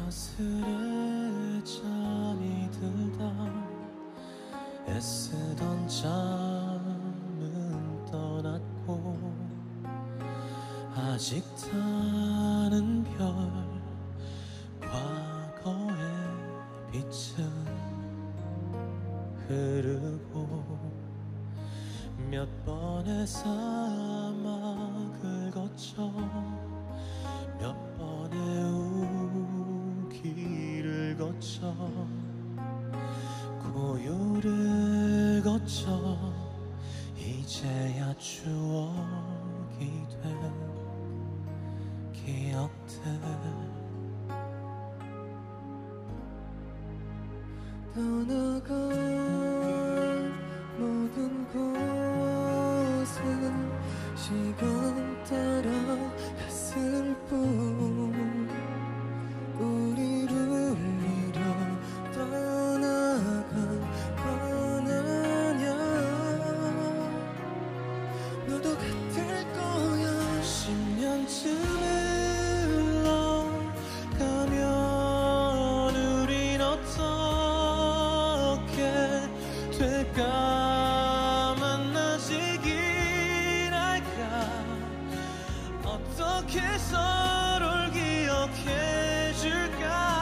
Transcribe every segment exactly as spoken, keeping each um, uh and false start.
어스레 잠이 들다 애쓰던 잠은 떠났고 아직 타는 별 과거의 빛은 흐르고 몇 번의 사막을 거쳐 몇 번의 우기를 거쳐 고요를 거쳐 이제야 추억이 된 기억들 떠나간 모든 곳은 시간 따라 갔을 뿐 우리를 잃어 떠나간 건 아냐 너도 같을 거야 십 년쯤 흘러가면 우린 어떻게 될까 만나지긴 할까 어떻게 서로를 기억해줄까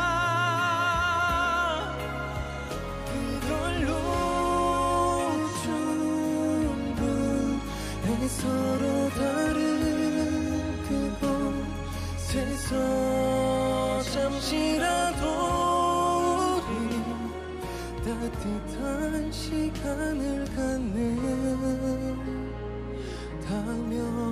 그걸로 충분해 서로 다른 그곳에서 잠시라도 우리 따뜻한 시간을 갖는다면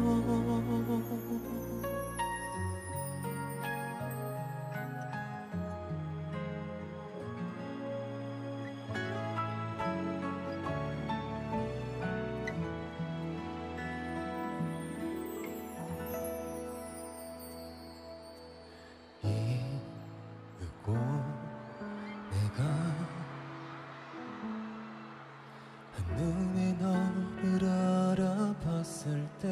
이윽고 내가 한눈에 너를 알아봤을 때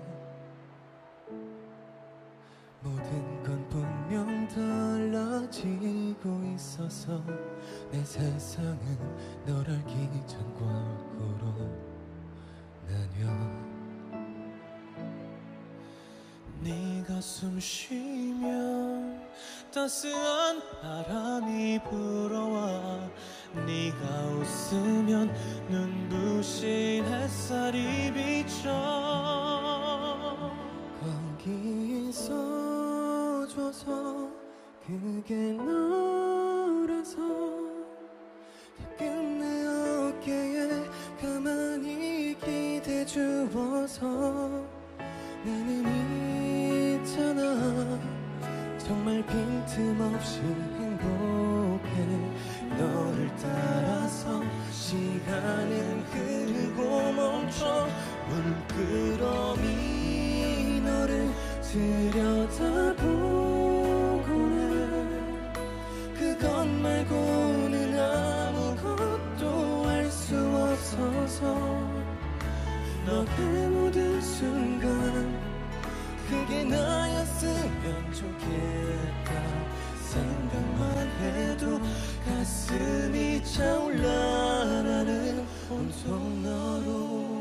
모든 건 분명 달라지고 있어서 내 세상은 널 알기 전과 후로 나뉘어 네가 숨 쉬면 따스한 바람이 불어와 네가 웃으면 눈부신 햇살이 비쳐 거기 있어줘서 그게 너라서 가끔 내 어깨에 가만히 기대 주어서 나는 있잖아 정말 빈틈없이 행복해 너를 따라서 시간은 흐르고 멈춰 물끄러미 너를 들여다보고는 그것 말고는 아무것도 알 수 없어서 너의 모든 순간 그게 나였으면 좋겠다 생각만 해도 가슴이 차올라 나는 온통 너로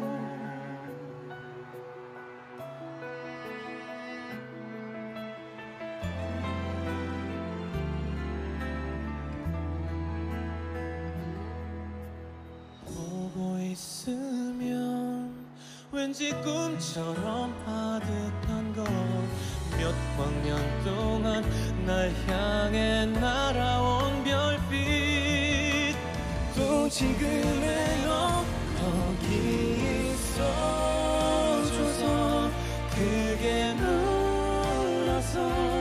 보고 있으면 왠지 꿈처럼 아득한 것 몇 광년 동안 날 향해 날아온 별빛 또 지금의 너 거기 있어줘서 그게 너라서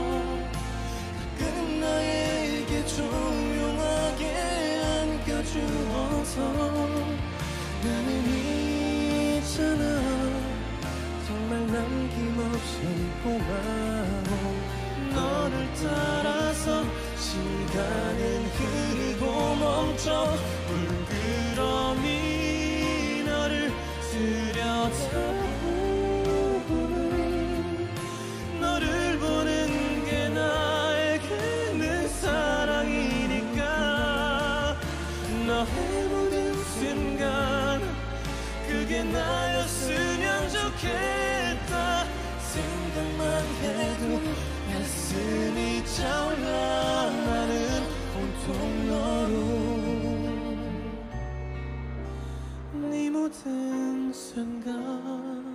가끔 나에게 조용하게 안겨주어서 나는 있잖아 정말 남김없이 고마워 너를 따라서 시간은 흐르고 멈춰 물끄러미 너를 들여다보는 너를 보는 게 나에게는 내 모든 순간 그게 나였으면 좋겠다. 생각만 해도 가슴이 차올라. 나는 온통 너로 네 모든 순간